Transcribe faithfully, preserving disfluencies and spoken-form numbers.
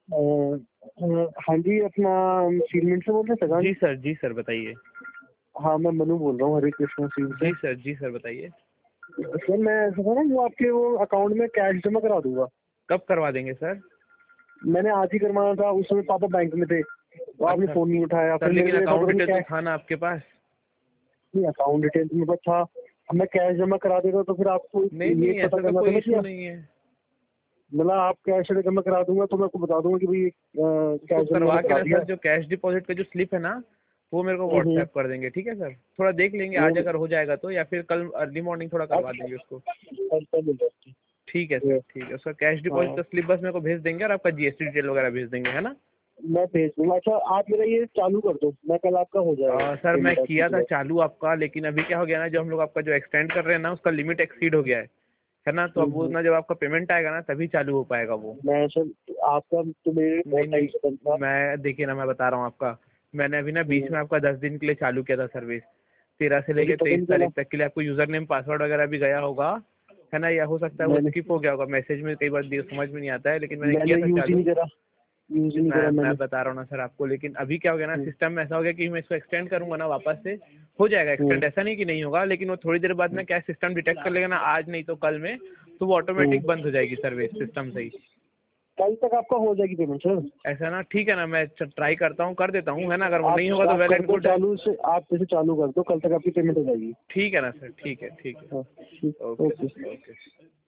अ, अ, हाँ जी, अपना सीमेंट से बोल रहे हैं सर? जी सर, जी सर, बताइए। हाँ, मैं मनु बोल रहा हूँ हरे कृष्णा सील से। जी सर, जी सर, बताइए। सर मैं ऐसा था ना, वो आपके वो अकाउंट में कैश जमा करा दूंगा। कब करवा देंगे सर? मैंने आज ही करवाना था, उस समय पापा बैंक में थे, तो आपने अच्छा, फ़ोन नहीं उठाया। सर फिर मेरे लेकिन को ये था अकाउंट पता नहीं डिटेल तो कैश था ना आपके पास? नहीं, अकाउंट डिटेल तो मेरे पास था। अब मैं कैश जमा करा देता तो फिर आपको नहीं, ये नहीं, पता ऐसा तो करना था कोई ना कि इश्यू आप नहीं है। मतलब आप कैश अगर जमा करा दूंगा तो मैं आपको बता दूंगा कि भाई अ, उसको कैश जमा मैंने करवा के करा ना दिया। सर, जो कैश डिपॉज़िट का जो स्लिप है ना, वो मेरे को हुँ, हुँ। व्हाट्सएप कर देंगे, ठीक है सर? थोड़ा देख लेंगे वो आज अगर हो जाएगा तो, या फिर कल अर्ली मॉर्निंग थोड़ा करवा अच्छा, देंगे उसको। अच्छा मिल जाती ठीक है सर, है। ठीक है। उसका कैश डिपॉज़िट हाँ, का स्लिप बस मेरे को भेज देंगे और आपका जीएसटी डिटेल वगैरह भेज देंगे, है ना? मैं भेज दूँगा। अच्छा, आप मेरा ये चालू कर दो, मैं कल आपका हो जाएगा अ, सर मैं पेमेंट आपकी किया था सुबह। चालू आपका, लेकिन अभी क्या हो गया ना, जो हम लोग आपका जो एक्सटेंड कर रहे हैं ना, उसका लिमिट एक्सीड हो गया है, है ना? तो हुँ, अब वो हुँ। ना, जब आपका पेमेंट आएगा ना, तभी चालू हो पाएगा वो। मैं सर आपका तो मेरे नहीं, बहुत टाइम नहीं, से बंद था। मैं देखिए ना, मैं बता रहा हूँ आपका, मैंने अभी ना बीच हुँ, में आपका दस दिन के लिए चालू किया था सर्विस। तेरह से मुझे लेके पता तेईस नहीं चला। तारीख तक के लिए आपको यूज़र नेम पासवर्ड वगैरह भी गया होगा, है ना? या हो सकता है वो मैंने स्किप हो गया होगा मैसेज में, कई बार दे समझ में नहीं आता है, लेकिन मैंने किया मैंने था यूज़ ही चालू। नहीं करा, यूज़ ही नहीं मैं करा मैं मैंने। बता रहा हूँ ना सर आपको, लेकिन अभी क्या हो गया ना, हुँ, सिस्टम में ऐसा हो गया कि मैं इसको एक्सटेंड करूँगा ना वापस से, हो जाएगा हुँ, एक्सटेंड, ऐसा नहीं कि नहीं होगा, लेकिन वो थोड़ी देर बाद ना क्या सिस्टम डिटेक्ट कर लेगा ना, आज नहीं तो कल में, तो वो हुँ। ऑटोमेटिक बंद हो जाएगी सर्विस सिस्टम से ही। कल तक आपका हो जाएगी पेमेंट सर। ऐसा ना, ठीक है ना, मैं च ट्राई करता हूँ, कर देता हूँ, है ना? अगर वो आप नहीं होगा तो आप वेल कर एंड दो गुड है। चालू से, आप जैसे चालू कर दो, कल तक आपकी पेमेंट हो जाएगी। ठीक है ना सर, ठीक है, ठीक है। हाँ, ठीक, ओके ओके। Sir, okay.